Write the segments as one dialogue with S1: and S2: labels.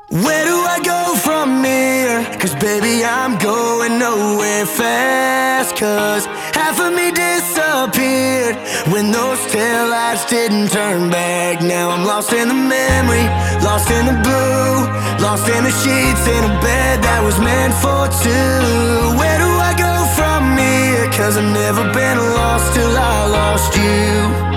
S1: Where do I go from here? Cause baby, I'm going nowhere fast. Cause half of me disappeared when those taillights didn't turn back. Now I'm lost in the memory, lost in the blue, lost in the sheets in a bed that was meant for two. Where do I go from here? Cause I've never been lost till I lost you.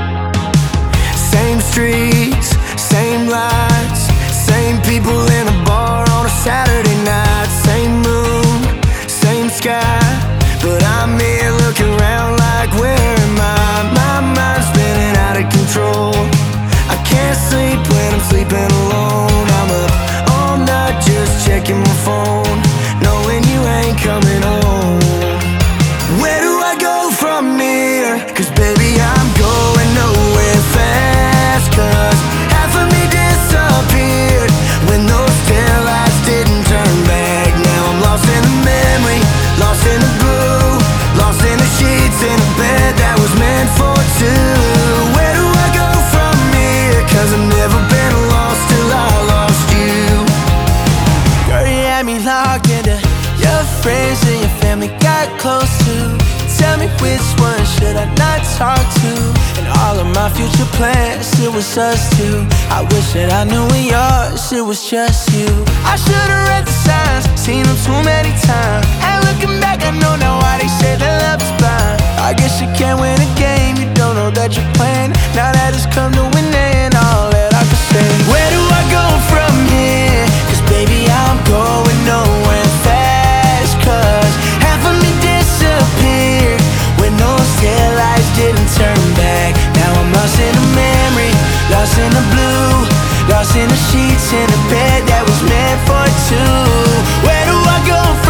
S1: Same streets, same lights, same people in a bar on a Saturday night. Same moon, same sky, but I'm here looking around like where am I? My mind's spinning out of control. I can't sleep when I'm sleeping alone. I'm up all night just checking my phone, knowing you ain't coming home. Where do I go from here? Cause baby, I'm going nowhere fast. Cause half of me disappeared when those taillights didn't turn back. Now I'm lost in the memory, lost in the blue, lost in the sheets in a bed that was meant for two. Where do I go from here? Cause I've never been lost till I lost you.
S2: Girl, you had me locked into your friends and your family got close to. Tell me which one should I not talk to? And all of my future plans, it was us two. I wish that I knew in yours, it was just you. I should've read the signs, seen them too many times. And looking back, I know now why they say that love is blind. I guess you can't win a game, you don't know that you're playing. Now that it's come to an end, all that I can say, where do I go from here? Cause baby, I'm going nowhere fast. Cause half of me disappeared when those taillights didn't turn back. Now I'm lost in a memory, lost in the blue, lost in the sheets in a bed that was meant for two. Where do I go from